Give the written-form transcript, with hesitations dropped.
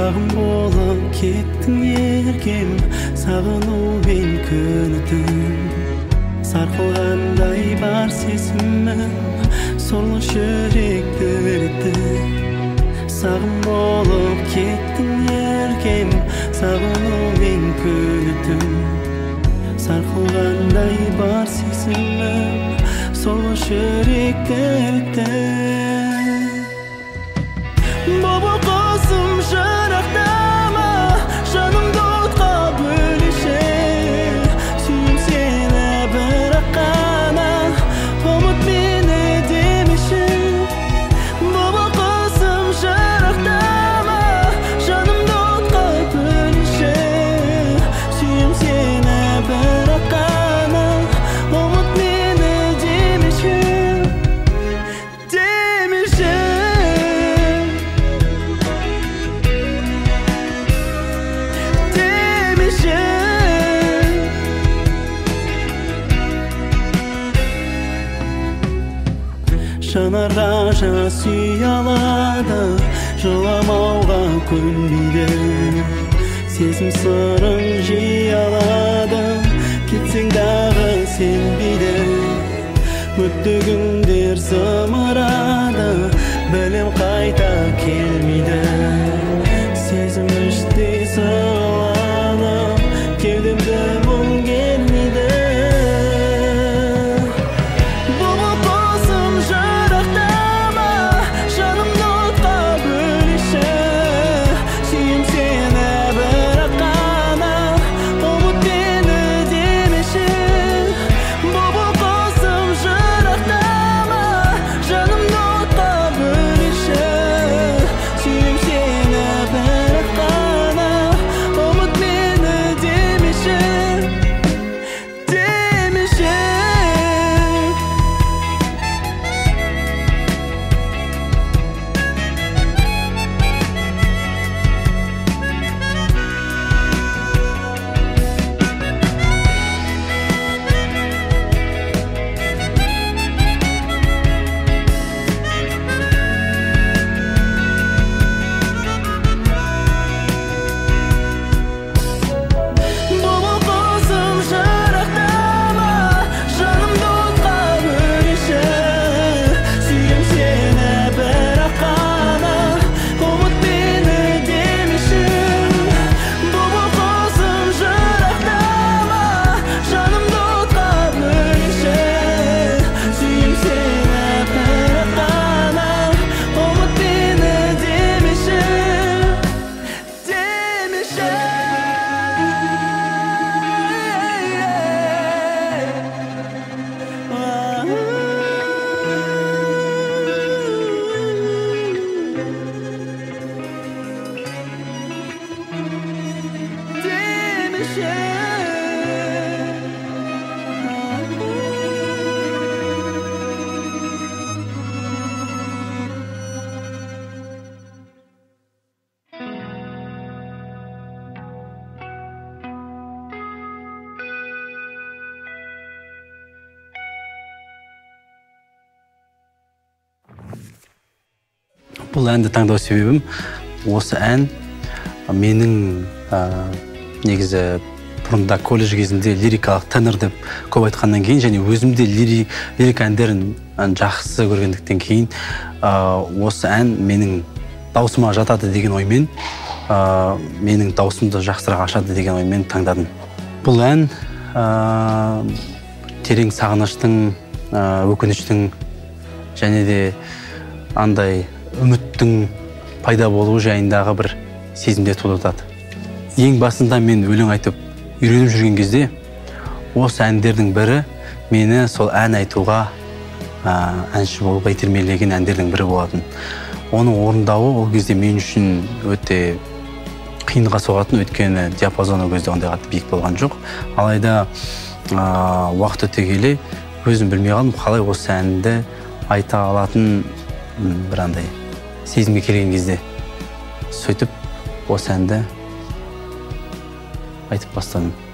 сағым болып кеттің еркем, сағынумен күнітім. Сарқылғандай бар сезімім, сорлы жүректі өртіп. Сағым болып кеттің еркем, сағынумен күнітім. Сарқылғандай бар сезімім, сорлы жүректі өртіп. Боба қосым жырақтама, жанымды отқа бөлеші. Сүйем сені бірақ қана, ұмыт мені демеші. Боба қосым жырақтама, жанымды отқа бөлеші. Сүйем сені бірақ қана, ұмыт мені демеші. Демеші. Жанарға жас сүй алады, жыламауға көнбейді. Сезім сырын жей алады, кетсең дағы сенбейді. Өтті күндер зымырады, білім қайта келмейді. Сезім іштей сығаланып, кеудемді мұң келмейді. Бұл әнді таңдау себебім, осы ән менің негізі бұрында колледж кезінде лирикалық тенор деп көп айтқаннан кейін, және өзімде лирика әндерін жақсы көргендіктен кейін, осы ән менің даусыма жатады деген оймен, менің даусымды жақсырақ ашады деген оймен таңдадым. Бұл ән терең сағыныштың, өкініштің және де андай үміттің пайда болуы жайындағы бір сезімде тудырады. Ең басында мен өлең айтып үйреніп жүрген кезде, осы әндердің бірі мені сол ән айтуға, әнші болуға итермелеген әндердің бірі болатын. Оның орындауы ол кезде мен үшін өте қиынға соғатын, өйткені диапазон ол кезде ондай қатты биік болған жоқ. Алайда уақыт өте келе өзім білмей қалдым, қалай осы әнді айта алатын бір андай сезімге келген кезде сөйтіп осы әнді айтып бастадым.